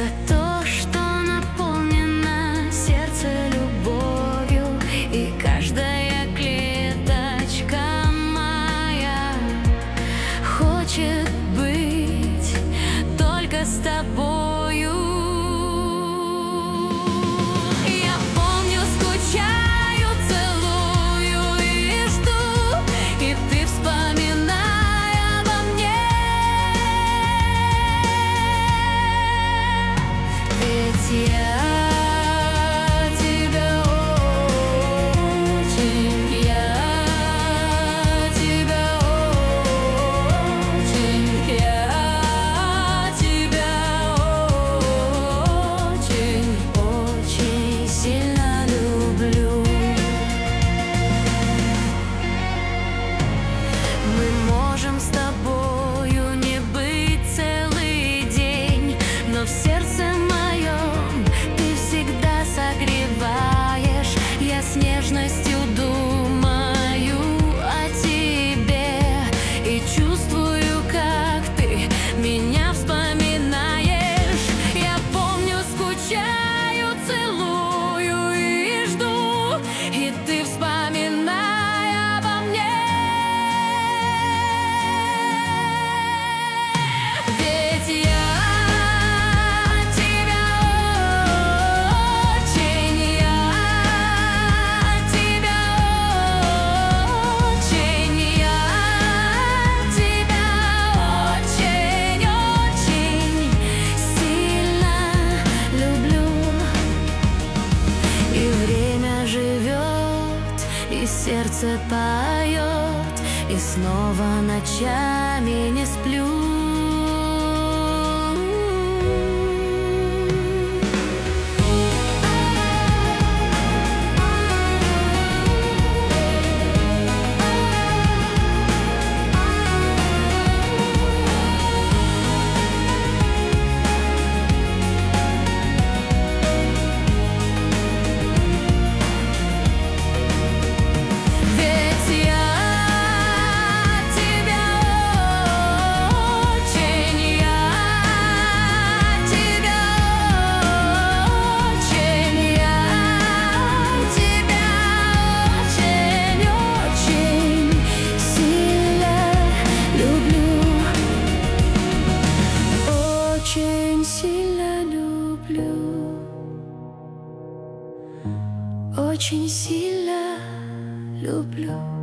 то, что наполнено сердце любовью, и каждая клеточка моя хочет быть только с тобою. Я помню, скучаю, целую и жду, и ты вспоминай обо мне. Ведь я тебя очень, я тебя очень, я тебя очень, очень сильно люблю. Мы можем с тобою не быть целый день, но в сердце моем ты всегда согреваешь. Я с нежностью думаю о тебе и чувствую, как ты меня вспоминаешь. Я помню, скучаю, целую и жду, и ты вспоминай обо мне. Ведь я тебя очень, я тебя очень, я тебя очень, очень сильно люблю. И время живет, и сердце поет, и снова ночами не сплю. Ведь я тебя очень, я тебя очень, я тебя очень, очень сильно люблю. Очень сильно люблю. Очень сильно люблю.